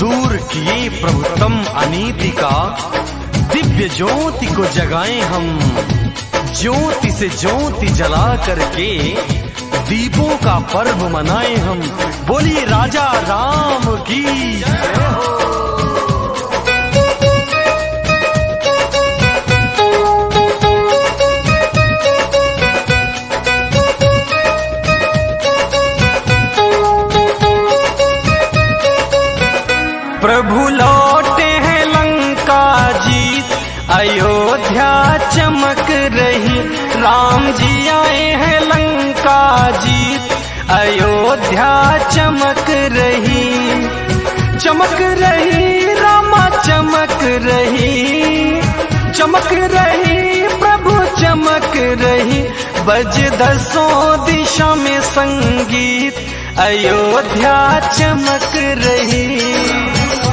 दूर किए प्रभुतम अनीति का, दिव्य ज्योति को जगाएं हम। ज्योति से ज्योति जला करके दीपों का पर्व मनाएं हम। बोलिए राजा राम की जय हो। प्रभु लौटे हैं लंका जीत, अयोध्या चमक रही। राम जी आए हैं लंका जीत, अयोध्या चमक रही। चमक रही रामा चमक रही, चमक रही प्रभु चमक रही। बज दसों दिशा में संगीत, अयोध्या चमक रही।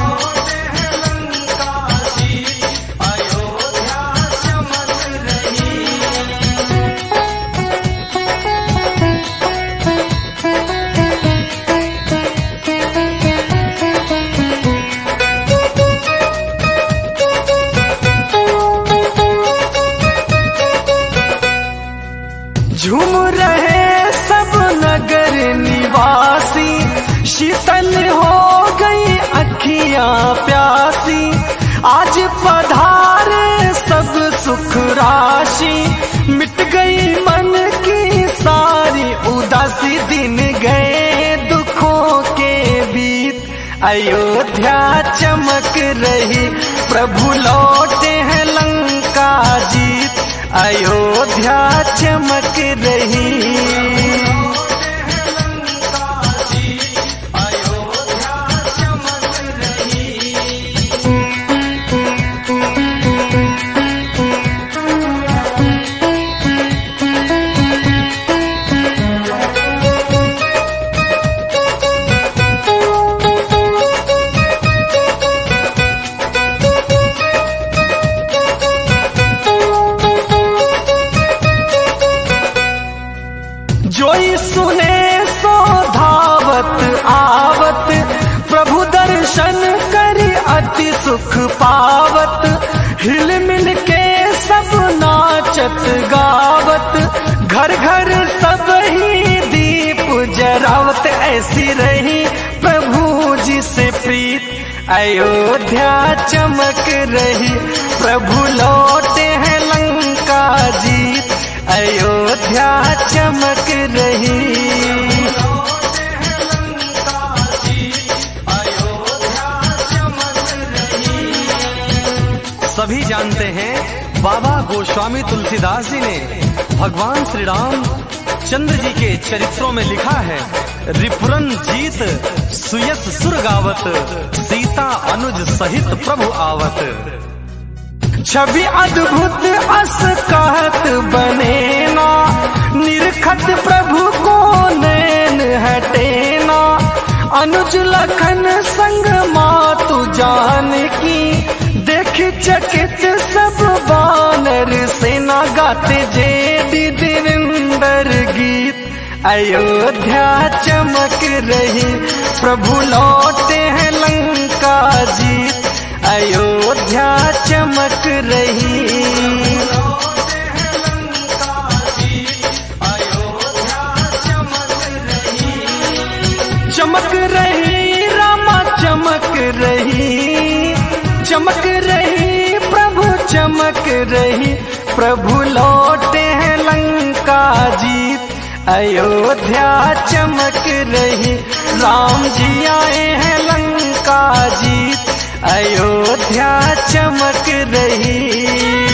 झूम रहे सब नगर निवासी, शीतल हो गई अखियां प्यासी। आज पधारे सब सुख राशि, मिट गई मन की सारी उदासी। दिन गए दुखों के बीत, अयोध्या चमक रही। प्रभु लौटे हैं लंका जीत, अयोध्या चमक रही। जोई सुने सो धावत आवत, प्रभु दर्शन करी अति सुख पावत। हिल मिल के सब नाचत गावत, घर घर सब ही दीप जरावत। ऐसी रही प्रभु जी से प्रीत, अयोध्या चमक रही। प्रभु लौटे हैं लंका जीत, अयोध्या चमक रही। सभी जानते हैं बाबा गोस्वामी तुलसीदास जी ने भगवान श्री राम चंद्र जी के चरित्रों में लिखा है, रिपुरन जीत सुयस सुर गावत, सीता अनुज सहित प्रभु आवत। छवि अद्भुत अस कहत बनेना, निरखत प्रभु को नैन हटेना। अनुज लखन संग मातु जानकी, देख चकित सब वानर सेना। गाते जे दिविंदर गीत, अयोध्या चमक रही। प्रभु लौटे हैं लंका जीत, अयोध्या चमक रही। चमक रही रामा चमक रही, चमक रही प्रभु चमक रही। प्रभु लौटे हैं लंका जीत, अयोध्या चमक रही। राम जी आए हैं लंका जीत, अयोध्या चमक रही।